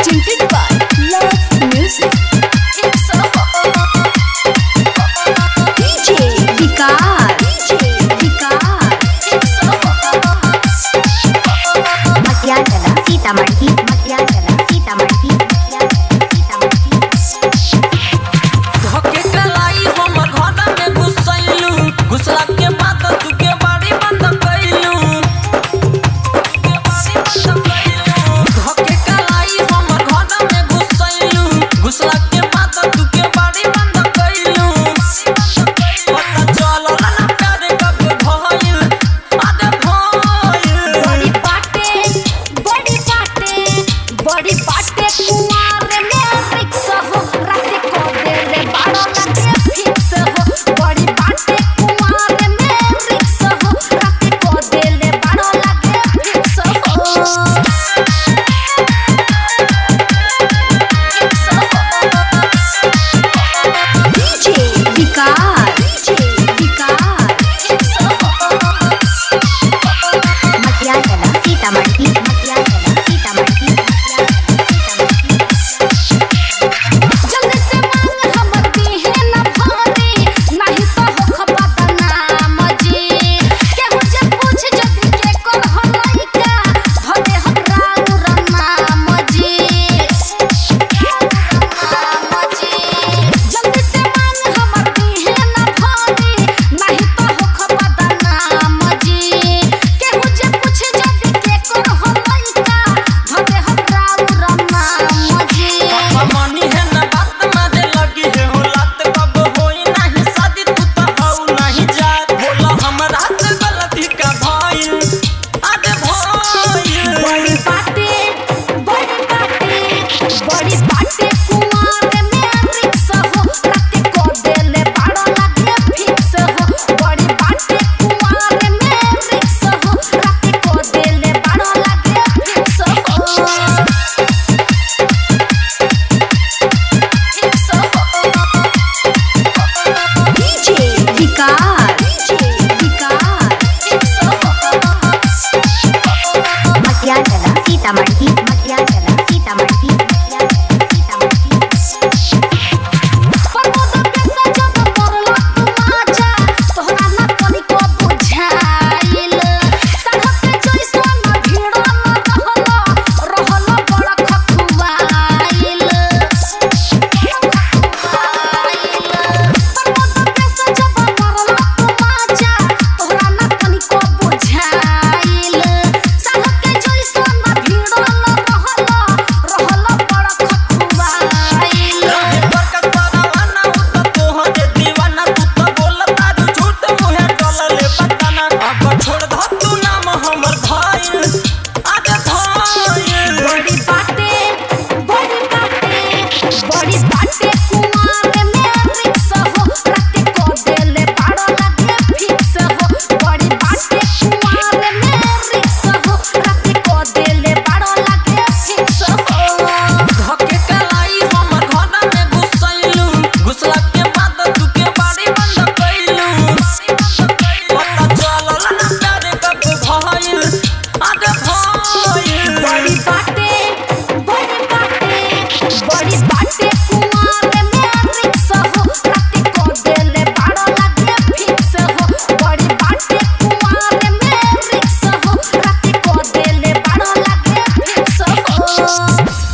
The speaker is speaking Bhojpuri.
presented by Love Music. It's a DJ Vicar. It's a मध्याचला Sitamarhi धके कलाई हमर घर में घुसैलू घुसला के बाद तू के बाड़ी बंद कैलू धके कलाई हमर घर में घुसैलू घुसला के बाद तू के बाड़ी बंद कैलू पता चलल ना प्यार कब भइल आदे भइल बड़ी बाटे कुआर में फिक्स हो रात को दे रे बाड़ो लगे फिक्स हो बड़ी बाटे कुआर में फिक्स हो रात को दे रे बाड़ो लगे फिक्स हो DJ Vicar मध्याचला सीतामढ़ी जल्दी से मांग हमर दीहे न भारी नहीं तो हो खबर नाम जी केहू जे पूछ जदी के कर हो लइका भले हमरा नाम जी जल्दी से मांग हमर दीहे न भारी नहीं तो हो खबर नाम जी केहू जे पूछ जदी के कर हो लइका भले हमरा नाम जी मनी है ना बात मारे लगी है हो लात कब होई नहीं शादी तू तो हऊ नहीं जात बोला हमरा से गलती का भइल आदे भइल बड़ी बाटे कुआर में फिक्स हो रात को देले बाड़ो लगे फिक्स हो बड़ी बाटे कुआर में फिक्स हो रात को देले बाड़ो लगे फिक्स हो DJ Vicar मध्याचला सीतामढ़ी प्रमोद के सजब परलो तुमाजा तोहरा ना तनिको बुझाइल साहब के जइसन भीड़ न रहलो बड़ खखुआइल प्रमोद के सजब परलो तुमाजा तोहरा ना तनिको बुझाइल साहब के जइसन भीड़ न रहलो बड़ खखुआइल रहे बरकत परवाना उ तो तोहरे दीवाना तू तो बोलता रू झूठ मुहे डलले बताना अब छोड़ द तू नाम हमर भइल आदे भइल बड़ी बाटे कुआर में फिक्स हो रात को देले बाड़ो लगे फिक्स हो बड़ी बाटे कुआर में फिक्स हो रात को देले बाड़ो लगे फिक्स हो धके कलाई हमर घर में घुसैलू घुसला के बाद तू के बाड़ी बंद कैलू पता चलल ना प्यार कब भइल आदे भइल बड़ी बाटे कुआर में फिक्स हो रात को देले बाड़ो लगे फिक्स हो बड़ी बाटे कुआर में फिक्स हो रात को देले बाड़ो लगे फिक्स हो